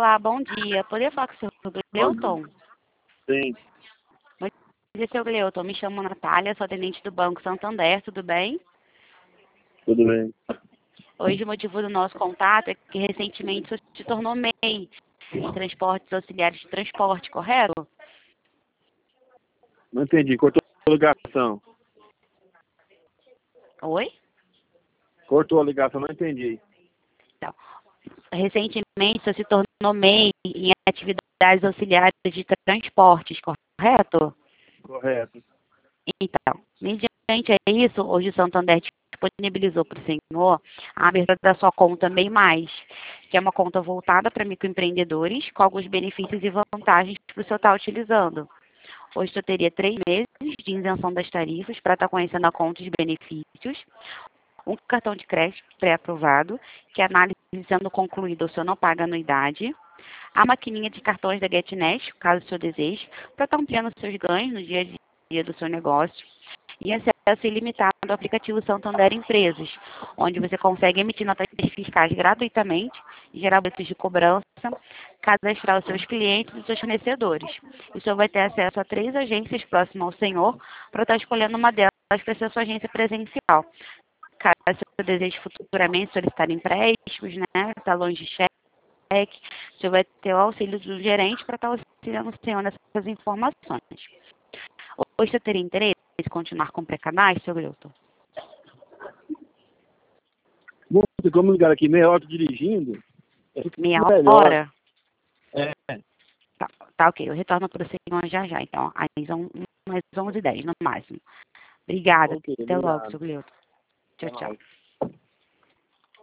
Olá, bom dia. Poderia falar com o senhor Gleuton? Sim, Bom dia, senhor Gleuton. Me chamo Natália, sou atendente do Banco Santander, tudo bem? tudo bem. Hoje o motivo do nosso contato é que recentemente o senhor se tornou MEI em transportes auxiliares de transporte, correto? Não entendi. Cortou a ligação. Oi? Cortou a ligação, não entendi. Então, recentemente o senhor se tornou MEI em atividades auxiliares de transportes, correto? Correto. Então, mediante a isso, hoje o Santander disponibilizou para o senhor a abertura da sua conta MEI+, que é uma conta voltada para microempreendedores, com alguns benefícios e vantagens para o senhor estar utilizando. Hoje o senhor teria 3 meses de isenção das tarifas para estar conhecendo a conta e os benefícios, um cartão de crédito pré-aprovado, que a análise sendo concluída o senhor não paga anuidade, a maquininha de cartões da GetNet, caso o senhor deseje, para estar ampliando os seus ganhos no dia a dia do seu negócio, e acesso ilimitado ao aplicativo Santander Empresas, onde você consegue emitir notas fiscais gratuitamente, gerar boletos de cobrança, cadastrar os seus clientes e os seus fornecedores. E o senhor vai ter acesso a 3 agências próximas ao senhor, para estar escolhendo uma delas para ser a sua agência presencial. Caso o senhor deseje futuramente solicitar empréstimos, né, talões de cheque, o senhor vai ter o auxílio do gerente para estar auxiliando o senhor nessas informações. Hoje você teria interesse em continuar com o pré-cadastro, seu Gleuton? Bom, como ligar aqui meia hora dirigindo, é Meia melhor. hora? É, Tá, ok. Eu retorno para o senhor já já. Então, às 11h10, no máximo. Obrigada. ok, Até logo, obrigado. seu Gleuton. Tchau, Até tchau. mais.